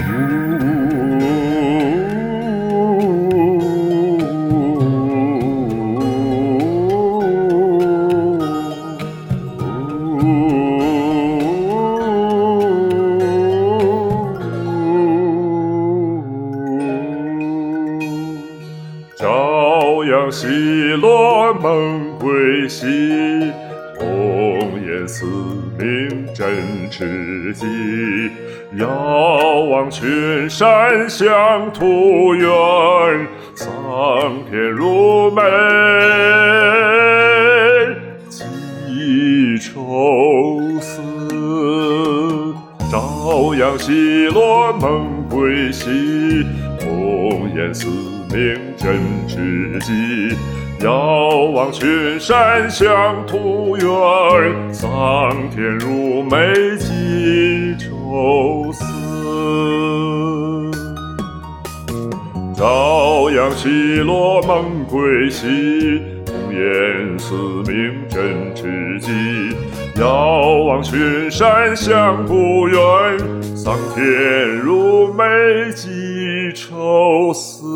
朝阳西落猛归西，红颜四明真知己。遥望群山向土远，桑田如美几愁思。朝阳西落猛归西，红颜四明真知己。遥望群山向土远，桑田如美几愁思。朝阳西落猛归西，红颜四明真知己。遥望群山向土远，桑田如美几愁思。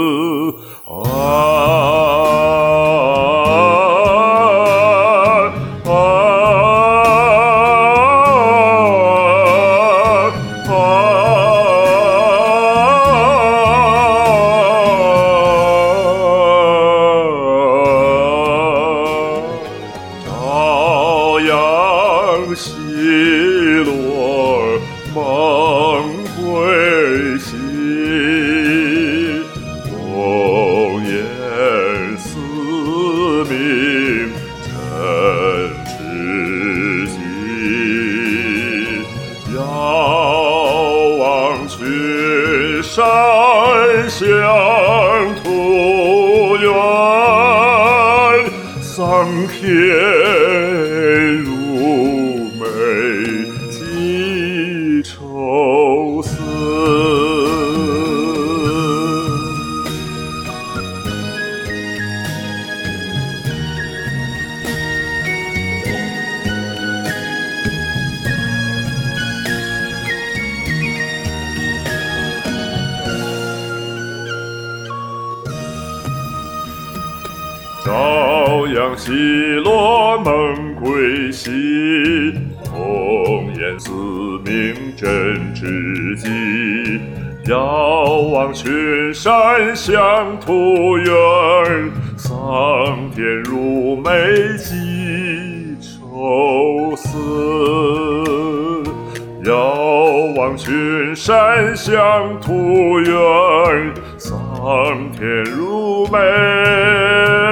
朝阳西落猛归西，红颜四明真知己。遥望群山向土远，桑田如美几愁思。朝阳西落猛归西，红颜四明真知己。遥望群山向土远，桑田如美几愁思。遥望群山向土远，桑田如美